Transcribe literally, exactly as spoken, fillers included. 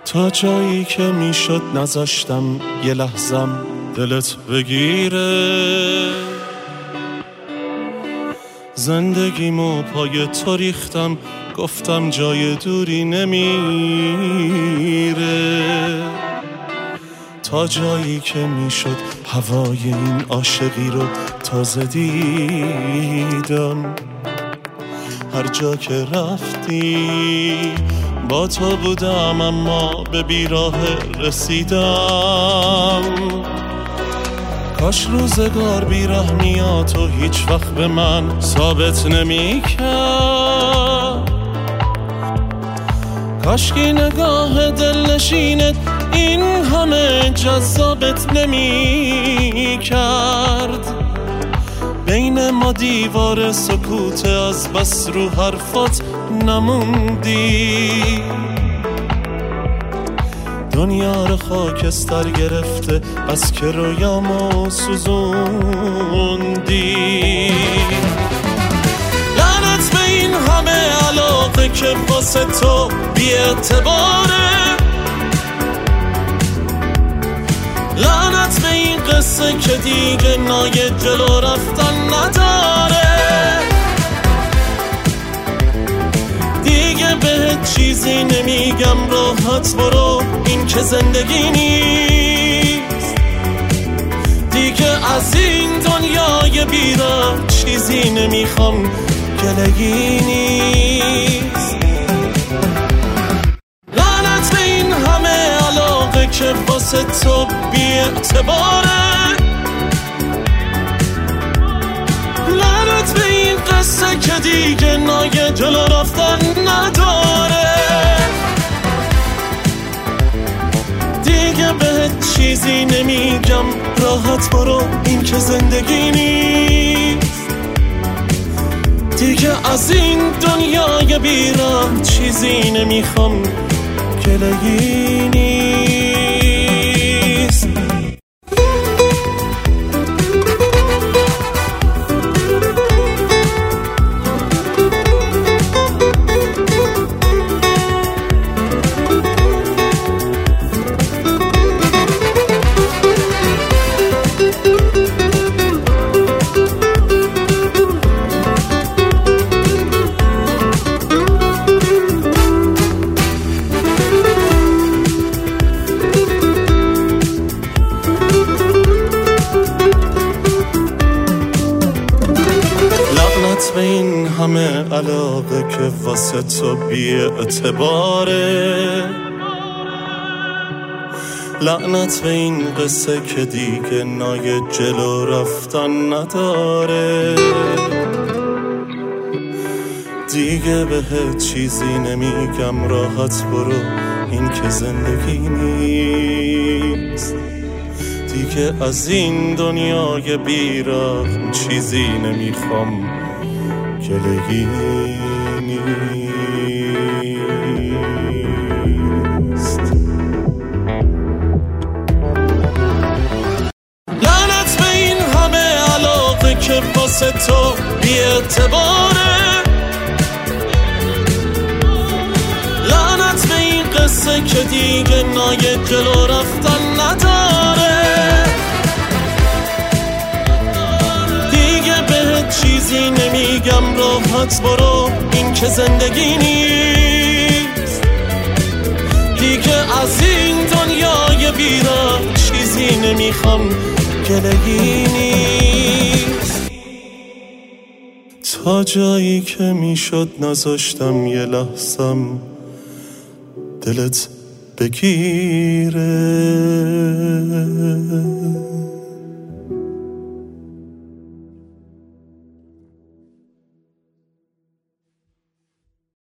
تا جایی که میشد نذاشتم یه لحظم دلت بگیره، زندگیمو پای تو ریختم، گفتم جای دوری نمیره، تا جایی که میشد هوای این عاشقی رو تازه دیدم. هر جا که رفتی با تو بودم، اما به بیراه رسیدم. کاش روزگار بیرحمیات و هیچ وقت به من ثابت نمی کرد، کاش که نگاه دلنشینت این همه جذابت نمی کرد. بین ما دیوار سکوت، از بس رو حرفات نموندی. دنیا رو خاکستر گرفته، بس که رویامو سوزوندی. لعنت به این همه علاقه که واسه تو بی اعتباره، لعنت به این قصه که دیگه نای جلو رفتن نداره. دیگه بهت چیزی نمیگم، راحت برو، این که زندگی نیست. دیگه از این دنیای بیرم چیزی نمیخوام، گلگی نیست. لعنت به این همه علاقه که واسه تو بی اعتباره، لعنت به این قصه که دیگه نای جلو رفتن نداره. دیگه بهت چیزی نمیگم، راحت برو، این که زندگی نیست. دیگه از این دنیای بیرم چیزی نمیخوام، گلگی نیست. به این همه علاقه که واسه تو بی اعتباره، لعنت به این قصه که دیگه نای جلو رفتن نداره. دیگه بهت چیزی نمیگم، راحت برو، این که زندگی نیست. دیگه از این دنیای بیرحم چیزی نمیخوام، گلگی نیست. لعنت به این همه علاقه که واسه تو بی اعتباره، لعنت به این قصه که دیگه نای جلو رفتن نداره. چیزی نمیگم، راحت برو، این که زندگی نیست. دیگه از این دنیای بیرم چیزی نمیخوام، گلگی نیست. تا جایی که میشد نذاشتم یه لحظم دلت بگیره.